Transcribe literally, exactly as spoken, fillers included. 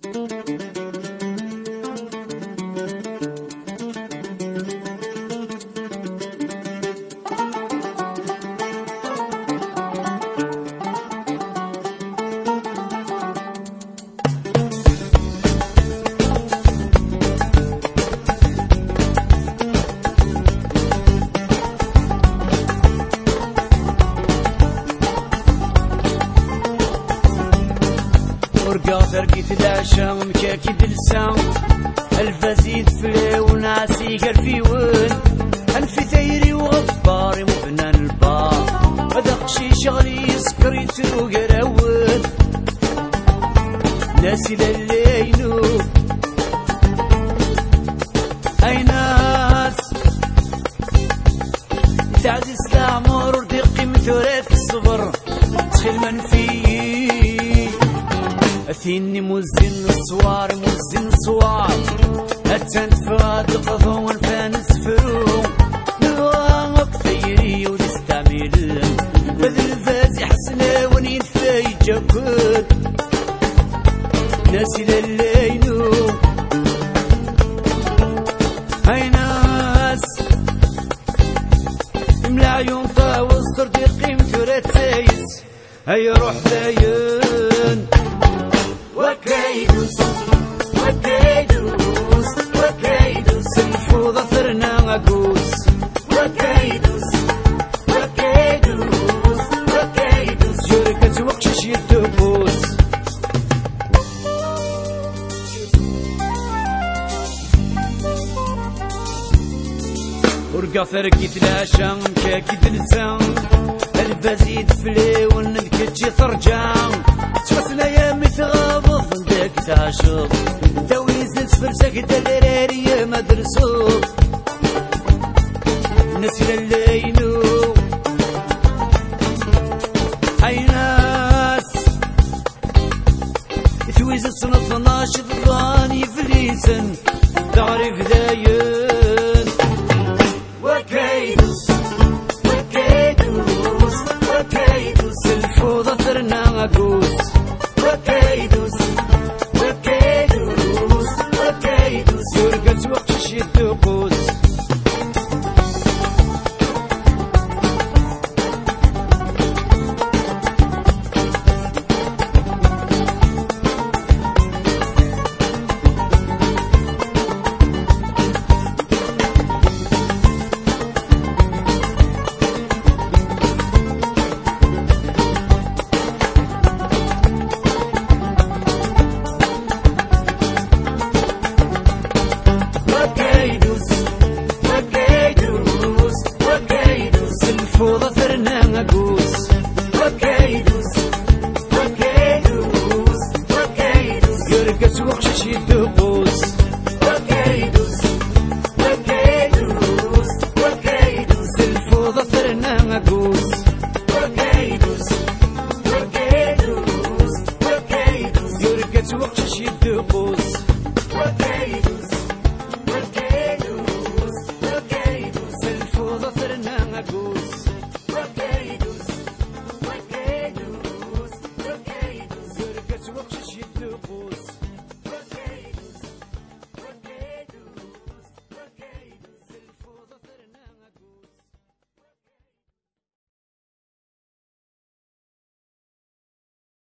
ترقيت العشا مكاكي دلسا الفازيد فلي ونعسي قلبي ون انفي ثيري وغباري وفنان البار هذا شي شغلي يسكر يترو قراون ناسي للينو اي ناس تعزيز العمر ودقي مثورات الصبر تخيل من فيه أثيني مزن الصوار مزن صوار أتنفاد قضون فانس فرو نواق ثيري ونستعمل بذل الفازي حسنا ونيدفاي جاكد ناسي للينو هاي ناس ملا عيون طاوز تردي قيمة ورات تايز هاي روح ثاين وكيدوس وكيدوس وكيدوس الفوضى ثرنا عقوس وكيدوس وكيدوس وكيدوس شركة وقشش يدبوس ورقا فرقيت العشا مكاكي دلسا الفازيد فلي ونذكتشي ثرجان شخصنا يا متغابض داك تعشق تويز فرسك دلراري يا مدرسو نسل الليلو اي ناس تويز السنة ثناشر ضاني فليسن تعرف داين وكيدوس وكيدوس وكيدوس الفوضى ثرنا عقوس وكيدوس وكيدوس وكيدوس يرقص وقتش يدقوس الفوضى ثرنا عقوس وكيدوس وكيدوس وكيدوس يرقص وقشش يدقوس وكيدوس وكيدوس وكيدوس الفوضى ثرنا عقوس وكيدوس وكيدوس وكيدوس يرقص وقشش يدقوس